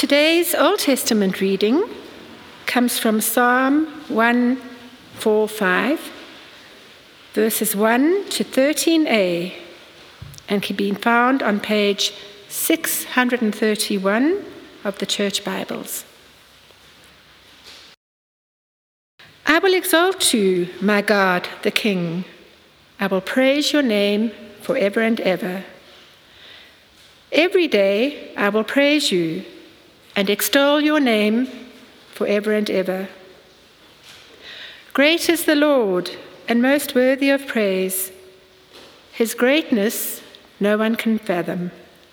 Today's Old Testament reading comes from Psalm 145, verses 1 to 13a, and can be found on page 631 of the Church Bibles. I will exalt you, my God, the King. I will praise your name forever and ever. Every day I will praise you and extol your name forever and ever. Great is the Lord and most worthy of praise. His greatness no one can fathom.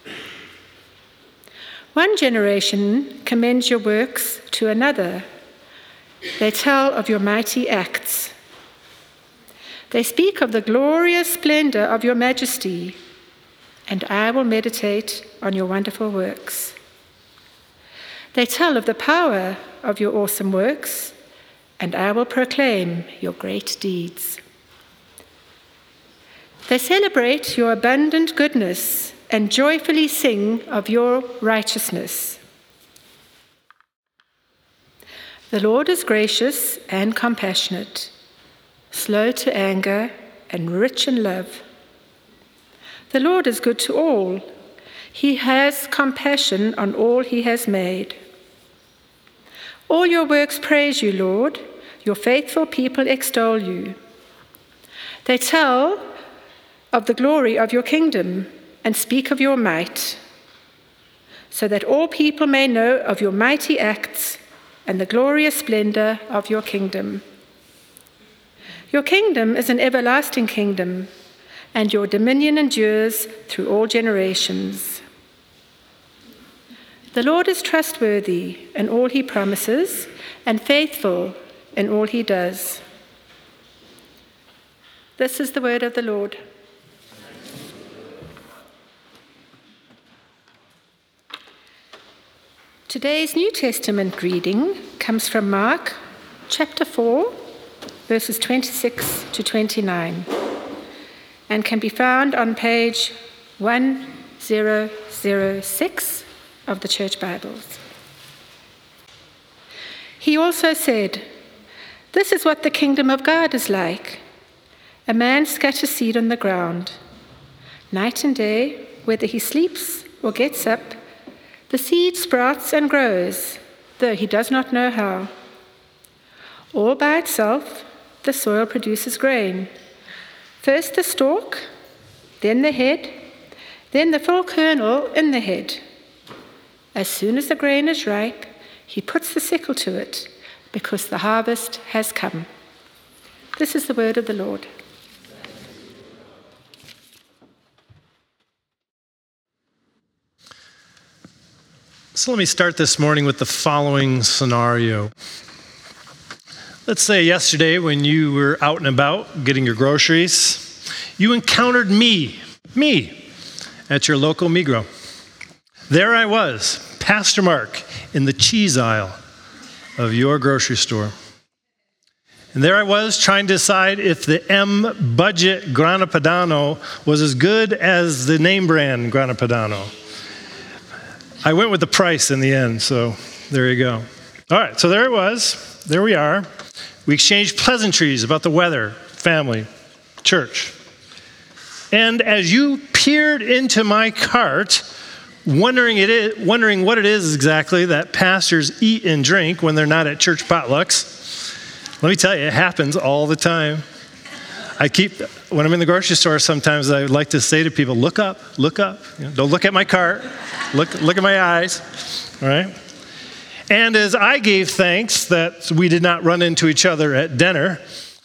One generation commends your works to another. They tell of your mighty acts. They speak of the glorious splendor of your majesty, and I will meditate on your wonderful works. They tell of the power of your awesome works, and I will proclaim your great deeds. They celebrate your abundant goodness and joyfully sing of your righteousness. The Lord is gracious and compassionate, slow to anger and rich in love. The Lord is good to all. He has compassion on all he has made. All your works praise you, Lord. Your faithful people extol you. They tell of the glory of your kingdom and speak of your might, so that all people may know of your mighty acts and the glorious splendor of your kingdom. Your kingdom is an everlasting kingdom, and your dominion endures through all generations. The Lord is trustworthy in all he promises and faithful in all he does. This is the word of the Lord. Today's New Testament reading comes from Mark chapter 4, verses 26 to 29, and can be found on page 1006 of the Church Bibles. He also said, "This is what the kingdom of God is like. A man scatters seed on the ground. Night and day, whether he sleeps or gets up, the seed sprouts and grows, though he does not know how. All by itself, the soil produces grain. First the stalk, then the head, then the full kernel in the head. As soon as the grain is ripe, he puts the sickle to it, because the harvest has come." This is the word of the Lord. So let me start this morning with the following scenario. Let's say yesterday when you were out and about getting your groceries, you encountered me, at your local Migros. There I was, Pastor Mark, in the cheese aisle of your grocery store. And there I was trying to decide if the M Budget Grana Padano was as good as the name brand Grana Padano. I went with the price in the end, so there you go. All right, so there it was. There we are. We exchanged pleasantries about the weather, family, church. And as you peered into my cart, wondering what it is exactly that pastors eat and drink when they're not at church potlucks, let me tell you, it happens all the time. When I'm in the grocery store, sometimes I would like to say to people, look up. Don't look at my cart. Look at my eyes, all right? And as I gave thanks that we did not run into each other at dinner,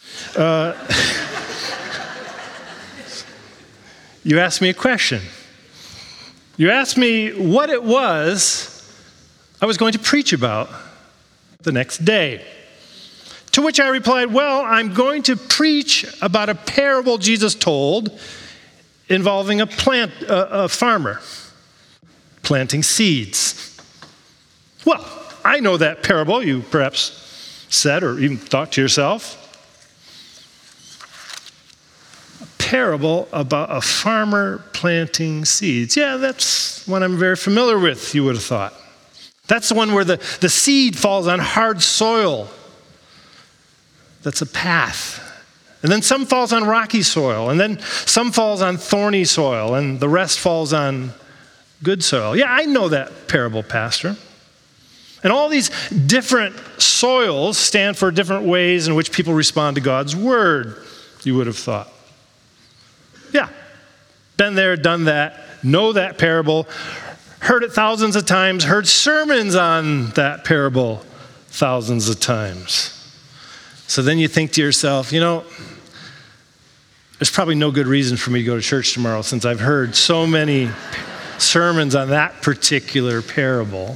you asked me a question. You asked me what it was I was going to preach about the next day. To which I replied, well, I'm going to preach about a parable Jesus told involving a farmer planting seeds. Well, I know that parable, you perhaps said or even thought to yourself. A parable about a farmer planting seeds. Yeah, that's one I'm very familiar with, you would have thought. That's the one where the seed falls on hard soil. That's a path. And then some falls on rocky soil, and then some falls on thorny soil, and the rest falls on good soil. Yeah, I know that parable, Pastor. And all these different soils stand for different ways in which people respond to God's word, you would have thought. Yeah, been there, done that, know that parable, heard it thousands of times, heard sermons on that parable thousands of times. So then you think to yourself, there's probably no good reason for me to go to church tomorrow since I've heard so many sermons on that particular parable.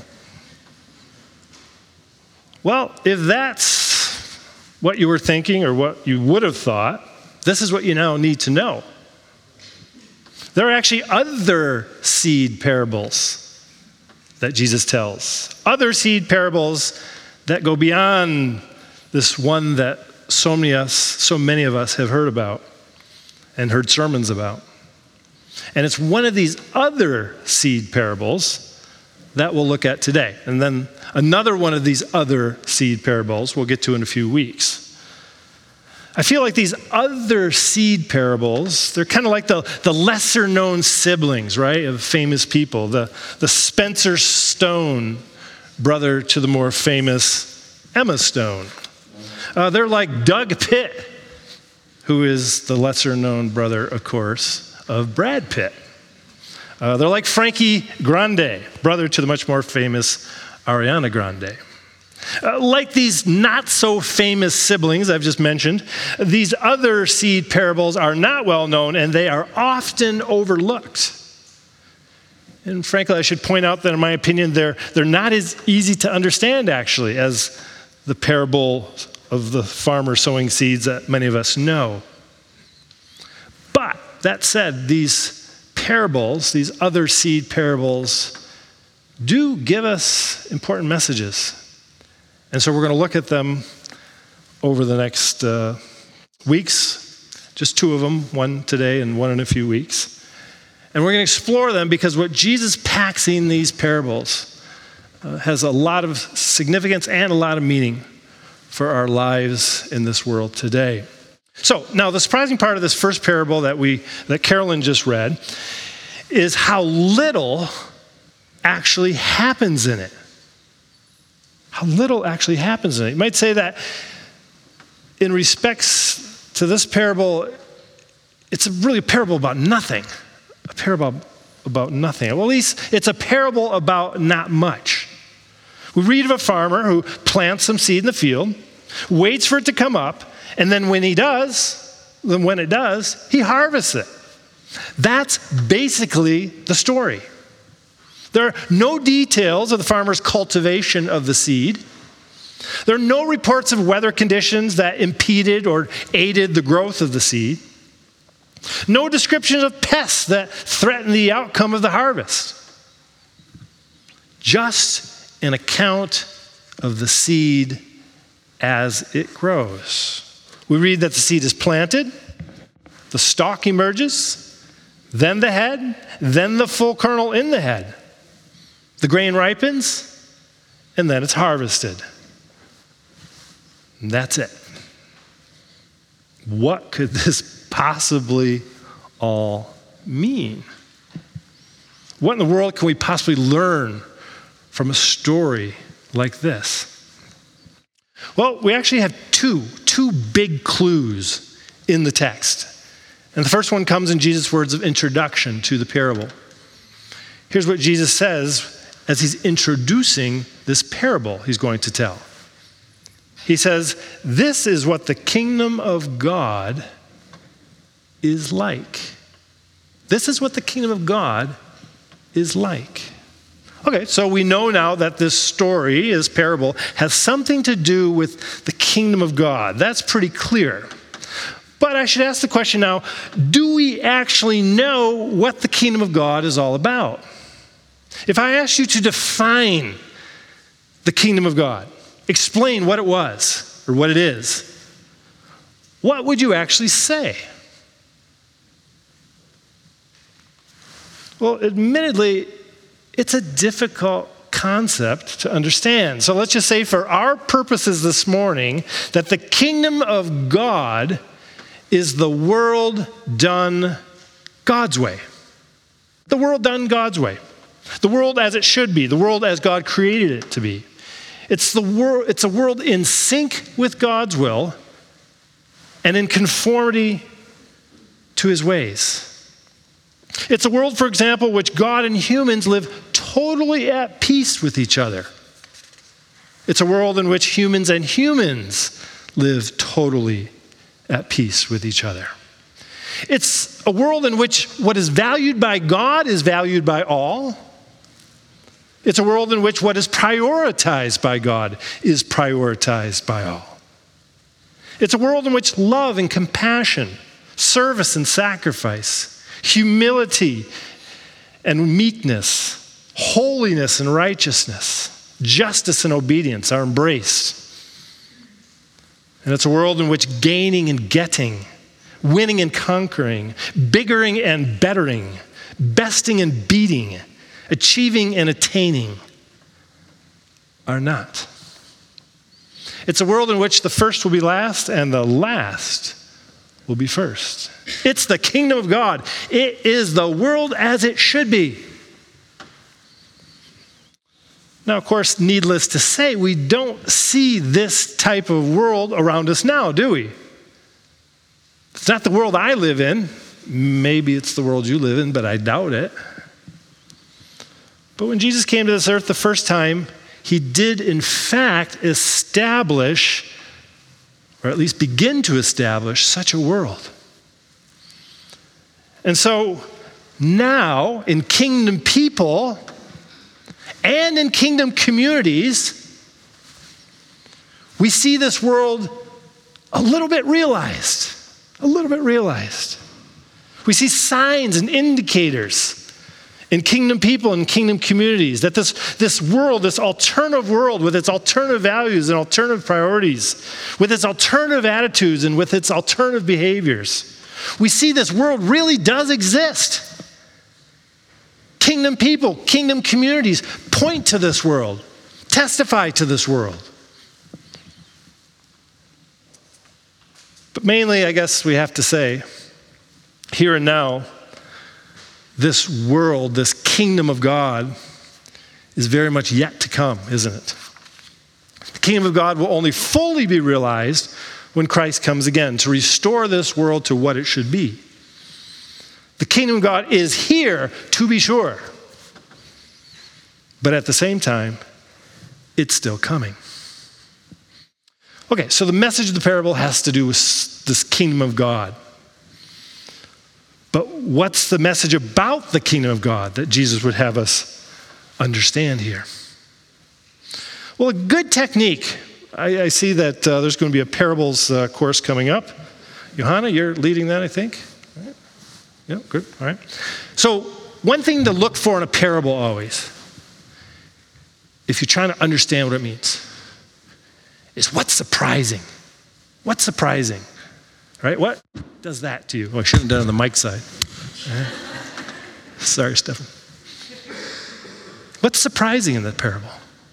Well, if that's what you were thinking or what you would have thought, this is what you now need to know. There are actually other seed parables that Jesus tells. Other seed parables that go beyond this one that so many of us have heard about and heard sermons about. And it's one of these other seed parables that we'll look at today. And then another one of these other seed parables we'll get to in a few weeks. I feel like these other seed parables, they're kind of like the lesser known siblings, right, of famous people. The Spencer Stone, brother to the more famous Emma Stone. They're like Doug Pitt, who is the lesser known brother, of course, of Brad Pitt. They're like Frankie Grande, brother to the much more famous Ariana Grande. Like these not so famous siblings I've just mentioned, these other seed parables are not well known and they are often overlooked. And frankly, I should point out that in my opinion, they're not as easy to understand actually as the parable of the farmer sowing seeds that many of us know. But that said, these parables, these other seed parables, do give us important messages. And so we're going to look at them over the next weeks, just two of them, one today and one in a few weeks. And we're going to explore them because what Jesus packs in these parables has a lot of significance and a lot of meaning for our lives in this world today. So now the surprising part of this first parable that Carolyn just read is how little actually happens in it. How little actually happens in it. You might say that in respects to this parable, it's really a parable about nothing. A parable about nothing. Well, at least it's a parable about not much. We read of a farmer who plants some seed in the field, waits for it to come up, and then when it does, he harvests it. That's basically the story. There are no details of the farmer's cultivation of the seed. There are no reports of weather conditions that impeded or aided the growth of the seed. No descriptions of pests that threaten the outcome of the harvest. Just an account of the seed as it grows. We read that the seed is planted, the stalk emerges, then the head, then the full kernel in the head. The grain ripens, and then it's harvested. And that's it. What could this possibly all mean? What in the world can we possibly learn from a story like this? Well, we actually have two big clues in the text. And the first one comes in Jesus' words of introduction to the parable. Here's what Jesus says as he's introducing this parable he's going to tell. He says, "This is what the kingdom of God is like." This is what the kingdom of God is like. Okay, so we know now that this story, this parable, has something to do with the kingdom of God. That's pretty clear. But I should ask the question now, do we actually know what the kingdom of God is all about? If I asked you to define the kingdom of God, explain what it was or what it is, what would you actually say? Well, admittedly, it's a difficult concept to understand. So let's just say for our purposes this morning that the kingdom of God is the world done God's way. The world done God's way. The world as it should be. The world as God created it to be. It's a world in sync with God's will and in conformity to his ways. It's a world, for example, which God and humans live totally at peace with each other. It's a world in which humans and humans live totally at peace with each other. It's a world in which what is valued by God is valued by all. It's a world in which what is prioritized by God is prioritized by all. It's a world in which love and compassion, service and sacrifice, humility and meekness, holiness and righteousness, justice and obedience are embraced. And it's a world in which gaining and getting, winning and conquering, biggering and bettering, besting and beating, achieving and attaining are not. It's a world in which the first will be last and the last will be first. It's the kingdom of God. It is the world as it should be. Now, of course, needless to say, we don't see this type of world around us now, do we? It's not the world I live in. Maybe it's the world you live in, but I doubt it. But when Jesus came to this earth the first time, he did in fact establish, or at least begin to establish, such a world. And so now in kingdom people and in kingdom communities, we see this world a little bit realized. We see signs and indicators in kingdom people and kingdom communities that this world, this alternative world with its alternative values and alternative priorities, with its alternative attitudes and with its alternative behaviors, we see this world really does exist. Kingdom people, kingdom communities point to this world, testify to this world. But mainly, I guess we have to say, here and now, this world, this kingdom of God, is very much yet to come, isn't it? The kingdom of God will only fully be realized when Christ comes again to restore this world to what it should be. The kingdom of God is here, to be sure. But at the same time, it's still coming. Okay, so the message of the parable has to do with this kingdom of God. But what's the message about the kingdom of God that Jesus would have us understand here? Well, a good technique. I see that there's going to be a parables course coming up. Johanna, you're leading that, I think. All right. Yeah, good. All right. So one thing to look for in a parable always, if you're trying to understand what it means, is what's surprising. What's surprising? Right? What does that to you? Oh, I shouldn't have done it on the mic side. Sorry, Stephen. What's surprising in that parable?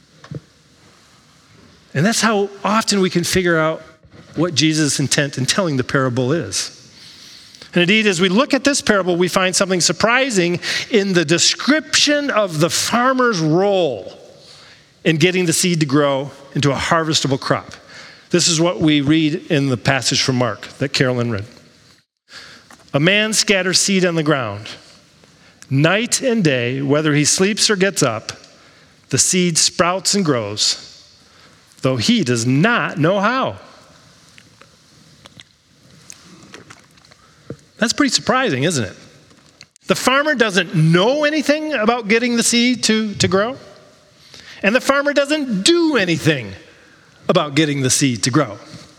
And that's how often we can figure out what Jesus' intent in telling the parable is. And indeed, as we look at this parable, we find something surprising in the description of the farmer's role in getting the seed to grow into a harvestable crop. This is what we read in the passage from Mark that Carolyn read. A man scatters seed on the ground. Night and day, whether he sleeps or gets up, the seed sprouts and grows, though he does not know how. That's pretty surprising, isn't it? The farmer doesn't know anything about getting the seed to grow, and the farmer doesn't do anything about getting the seed to grow.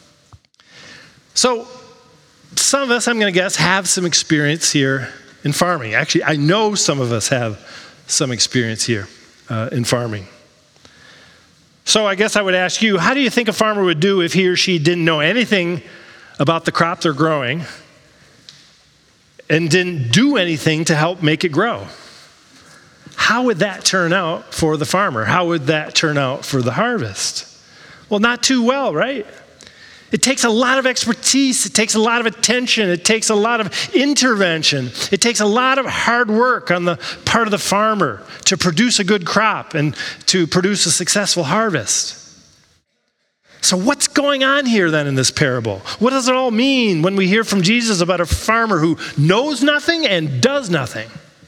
So some of us, I'm going to guess, have some experience here in farming. Actually, I know some of us have some experience here in farming. So I guess I would ask you, how do you think a farmer would do if he or she didn't know anything about the crop they're growing and didn't do anything to help make it grow? how would that turn out for the farmer? How would that turn out for the harvest? Well, not too well, right? It takes a lot of expertise. It takes a lot of attention. It takes a lot of intervention. It takes a lot of hard work on the part of the farmer to produce a good crop and to produce a successful harvest. So what's going on here then in this parable? What does it all mean when we hear from Jesus about a farmer who knows nothing and does nothing?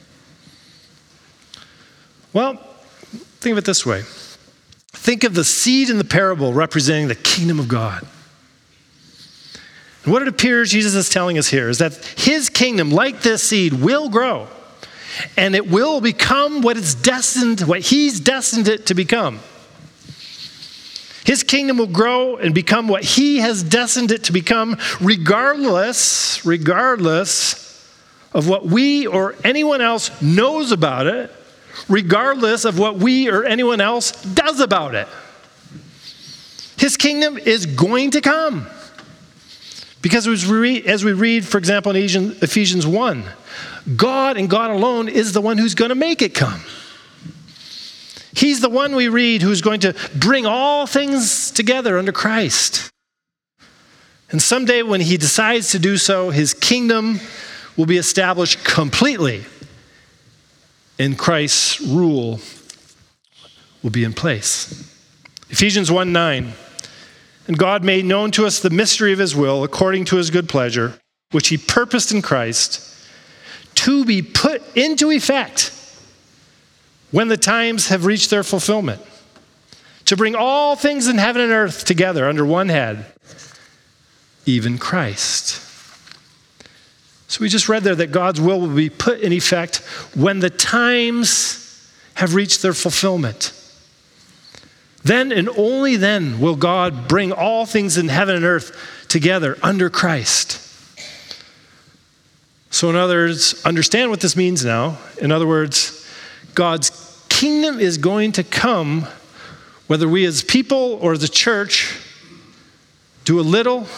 Well, think of it this way. Think of the seed in the parable representing the kingdom of God. And what it appears Jesus is telling us here is that his kingdom, like this seed, will grow. And it will become what he's destined it to become. His kingdom will grow and become what he has destined it to become, regardless of what we or anyone else knows about it, regardless of what we or anyone else does about it. His kingdom is going to come. Because as we read, for example, in Ephesians 1, God and God alone is the one who's going to make it come. He's the one we read who's going to bring all things together under Christ. And someday when he decides to do so, his kingdom will be established completely, and Christ's rule will be in place. Ephesians 1:9. And God made known to us the mystery of his will according to his good pleasure, which he purposed in Christ to be put into effect when the times have reached their fulfillment, to bring all things in heaven and earth together under one head, even Christ. So we just read there that God's will be put in effect when the times have reached their fulfillment. Then and only then will God bring all things in heaven and earth together under Christ. So in other words, understand what this means now. In other words, God's kingdom is going to come whether we as people or as a church do a little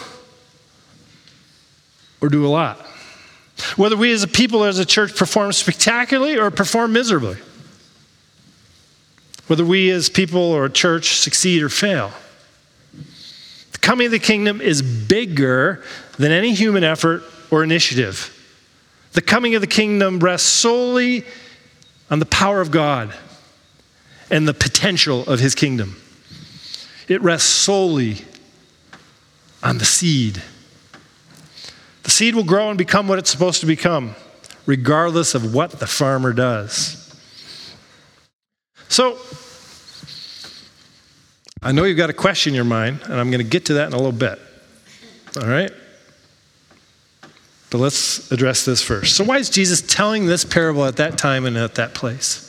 or do a lot. Whether we as a people or as a church perform spectacularly or perform miserably. Whether we as people or a church succeed or fail. The coming of the kingdom is bigger than any human effort or initiative. The coming of the kingdom rests solely on the power of God and the potential of his kingdom. It rests solely on the seed. The seed will grow and become what it's supposed to become, regardless of what the farmer does. So, I know you've got a question in your mind, and I'm going to get to that in a little bit. All right? But let's address this first. So why is Jesus telling this parable at that time and at that place?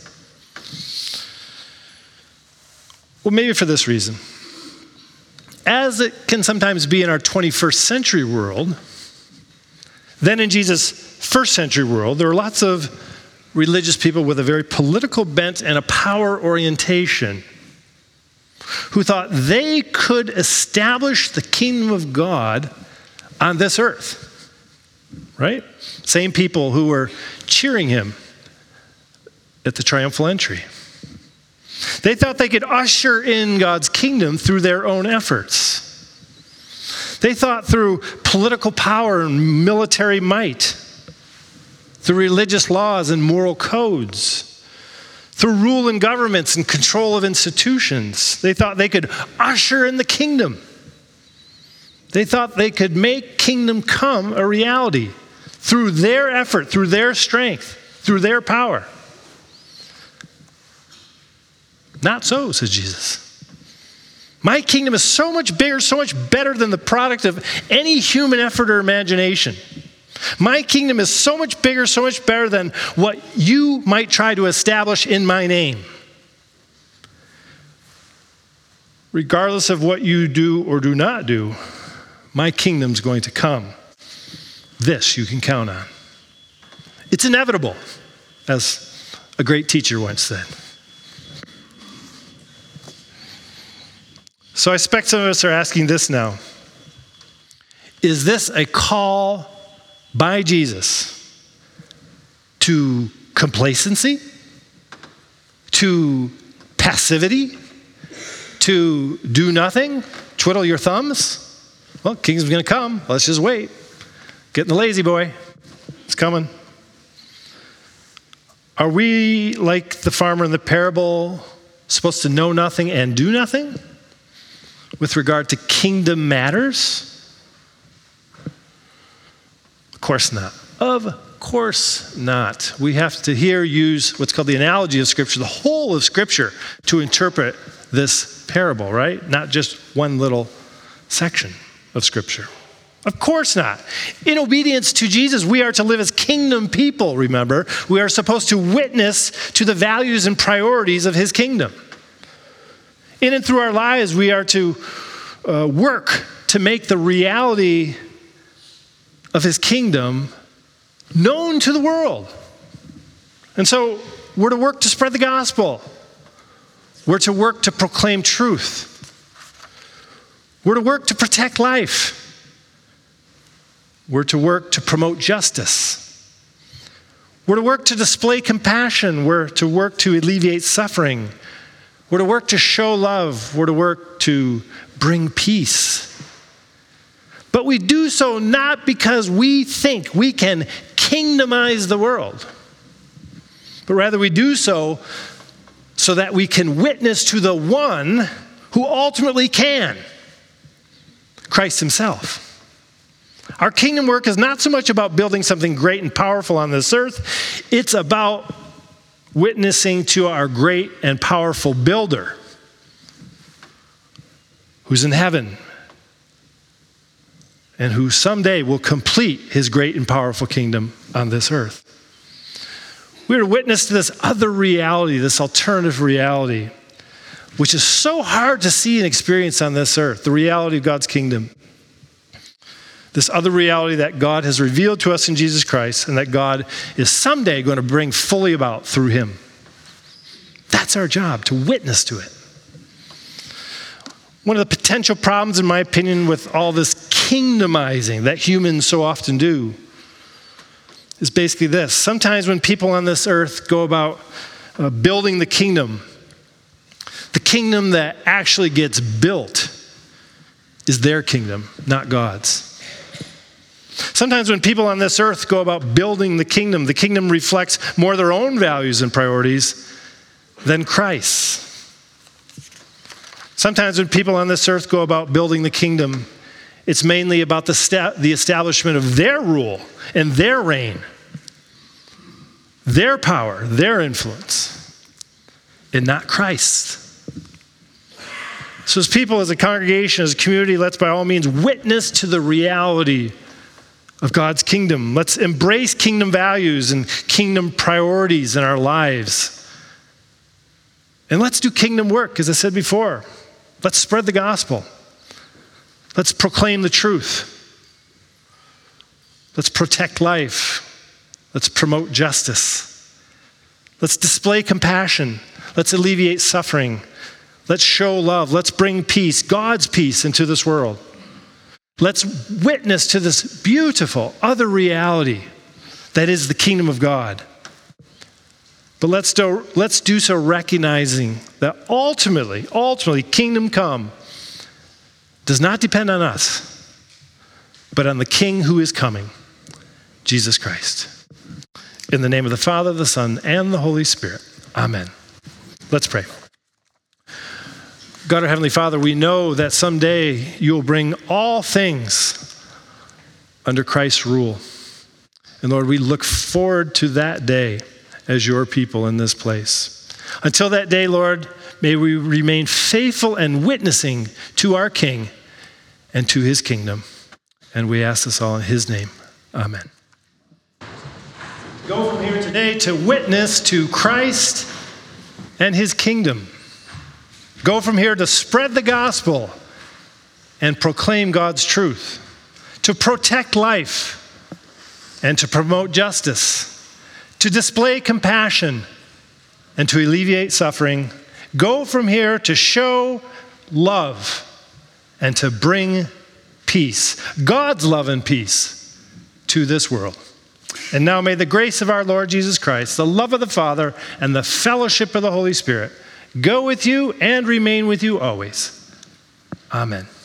Well, maybe for this reason. As it can sometimes be in our 21st century world, then in Jesus' first century world, there were lots of religious people with a very political bent and a power orientation who thought they could establish the kingdom of God on this earth. Right? Same people who were cheering him at the triumphal entry. They thought they could usher in God's kingdom through their own efforts. They thought through political power and military might, through religious laws and moral codes, through rule in governments and control of institutions. They thought they could usher in the kingdom. They thought they could make kingdom come a reality through their effort, through their strength, through their power. Not so, says Jesus. My kingdom is so much bigger, so much better than the product of any human effort or imagination. My kingdom is so much bigger, so much better than what you might try to establish in my name. Regardless of what you do or do not do, my kingdom's going to come. This you can count on. It's inevitable, as a great teacher once said. So I expect some of us are asking this now. Is this a call by Jesus to complacency to passivity, to do nothing, twiddle your thumbs. Well, kingdom's going to come. Let's just wait. Get in the lazy boy. It's coming. Are we, like the farmer in the parable, supposed to know nothing and do nothing with regard to kingdom matters? Of course not. Of course not. We have to here use what's called the analogy of Scripture, the whole of Scripture, to interpret this parable, right? Not just one little section of Scripture. Of course not. In obedience to Jesus, we are to live as kingdom people, remember. We are supposed to witness to the values and priorities of his kingdom. In and through our lives, we are to work to make the reality of his kingdom known to the world. And so we're to work to spread the gospel. We're to work to proclaim truth. We're to work to protect life. We're to work to promote justice. We're to work to display compassion. We're to work to alleviate suffering. We're to work to show love. We're to work to bring peace. But we do so not because we think we can kingdomize the world, but rather we do so that we can witness to the one who ultimately can, Christ himself. Our kingdom work is not so much about building something great and powerful on this earth. It's about witnessing to our great and powerful builder who's in heaven and who someday will complete his great and powerful kingdom on this earth. We're to witness to this other reality, this alternative reality, which is so hard to see and experience on this earth, the reality of God's kingdom. This other reality that God has revealed to us in Jesus Christ and that God is someday going to bring fully about through him. That's our job, to witness to it. One of the potential problems, in my opinion, with all this kingdomizing that humans so often do is basically this. Sometimes when people on this earth go about building the kingdom that actually gets built is their kingdom, not God's. Sometimes when people on this earth go about building the kingdom reflects more their own values and priorities than Christ's. Sometimes when people on this earth go about building the kingdom, it's mainly about the establishment of their rule and their reign, their power, their influence, and not Christ. So as people, as a congregation, as a community, let's by all means witness to the reality of God's kingdom. Let's embrace kingdom values and kingdom priorities in our lives. And let's do kingdom work, as I said before. Let's spread the gospel. Let's proclaim the truth. Let's protect life. Let's promote justice. Let's display compassion. Let's alleviate suffering. Let's show love. Let's bring peace, God's peace, into this world. Let's witness to this beautiful other reality that is the kingdom of God. But let's do so recognizing that ultimately, kingdom come does not depend on us, but on the King who is coming, Jesus Christ. In the name of the Father, the Son, and the Holy Spirit. Amen. Let's pray. God, our Heavenly Father, we know that someday you will bring all things under Christ's rule. And Lord, we look forward to that day as your people in this place. Until that day, Lord, may we remain faithful and witnessing to our King and to his kingdom. And we ask this all in his name. Amen. Go from here today to witness to Christ and his kingdom. Go from here to spread the gospel and proclaim God's truth, to protect life and to promote justice, to display compassion and to alleviate suffering. Go from here to show love and to bring peace, God's love and peace, to this world. And now may the grace of our Lord Jesus Christ, the love of the Father, and the fellowship of the Holy Spirit go with you and remain with you always. Amen.